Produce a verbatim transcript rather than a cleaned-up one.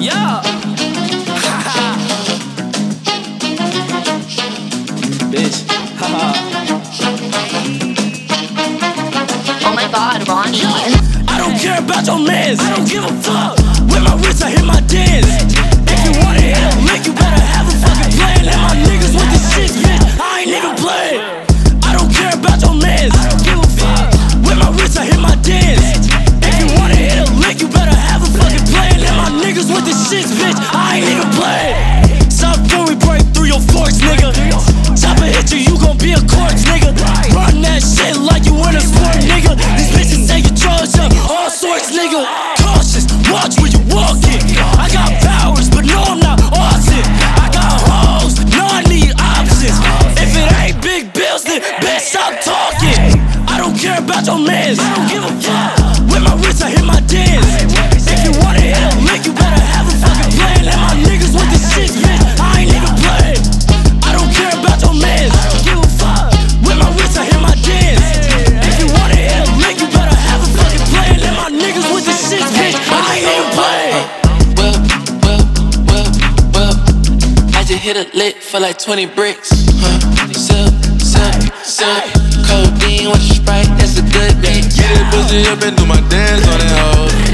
Yeah. Bitch. Oh my god, Ronnie. I don't care about your mans. I don't give a fuck. With my wrist, I hit my dance. If you wanna hit a lick, you better have a fucking plan. And my niggas with the shit, bitch. I ain't even playing. I don't care about your mans. I don't give a fuck. With my wrist, I hit my dance. If you wanna hit a lick, you better have a fucking plan. And my niggas with the shit, bitch. I ain't even playing. Stop when we break through your forks, nigga. Chopper hit you, you gon' be a corpse, nigga. Run that shit like you in a sport, nigga. These bitches taking drugs up, all sorts, nigga. Cautious, watch where you walking. I got powers, but no, I'm not awesome. I got hoes, no, I need options. If it ain't big bills, then bitch, stop talking. I don't care about your mans. I don't give a fuck. With my wrist, I hit my dance. If you wanna hit a lick, you better have a fucking plan. And my niggas with the shit, bitch. I ain't even playing. I don't care about your mans. I don't give a fuck. With my wrist, I hit my dance. If you wanna hit a lick, you better have a fucking plan. And my niggas with the shit, bitch. I ain't even playing. Well, well, well, well. I just hit a lick for like twenty bricks. Huh? Sip, sip, sip. Codeine with Sprite, that's a good mix. Get that pussy up and do my dance on that hoe.